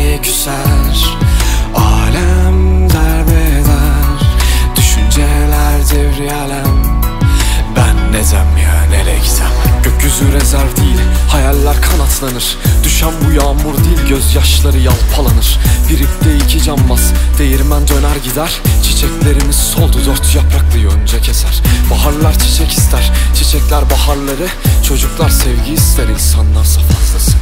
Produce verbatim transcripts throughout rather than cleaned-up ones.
neye küser? Alem derbeder, düşünceler devri alem. Ben ne dem ya nereye gitsem? Gökyüzü rezerv değil, hayaller kanatlanır. Düşen bu yağmur değil, gözyaşları yalpalanır. Bir ipte iki cambaz, değirmen döner gider. Çiçeklerimiz soldu, dört yapraklı yonca keser. Baharlar çiçek ister, çiçekler baharları. Çocuklar sevgi ister, insanlarsa fazlasını.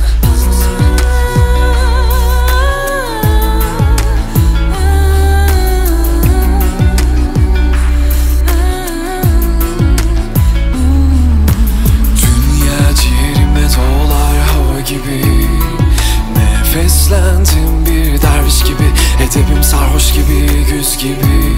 Nefeslendim bir derviş gibi, edebim sarhoş gibi, güz gibi.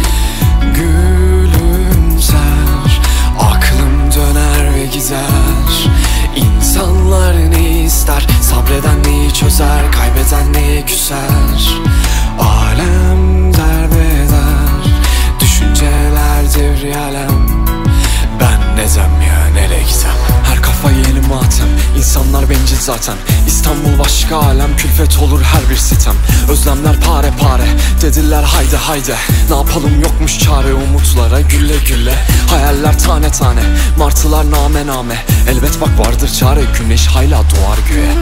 Gülümser, aklım döner ve gider. İnsanlar ne ister, sabreden neyi çözer, kaybeden neye küser? Alem derbeder, düşünceler devri alem. Ben ne dem ya nereye gitsem? Her kafa yeni matem, insanlar bencil zaten. İstanbul başka alem, külfet olur her bir sitem. Özlemler pare pare, dediler haydi haydi. Ne yapalım yokmuş çare, umutlara gülle gülle. Hayaller tane tane, martılar name name. Elbet bak vardır çare, güneş hala doğar göğe.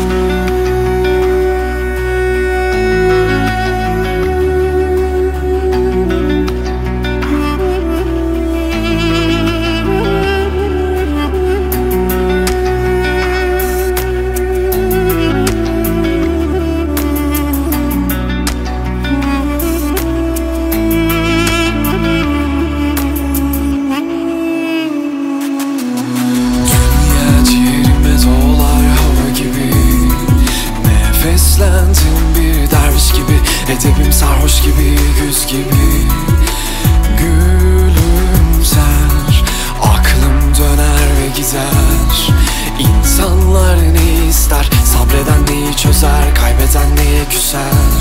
Nefeslendim bir derviş gibi, edebim sarhoş gibi, güz gibi. Gülümser, aklım döner ve gider. İnsanlar ne ister, sabreden neyi çözer, kaybeden neye küser?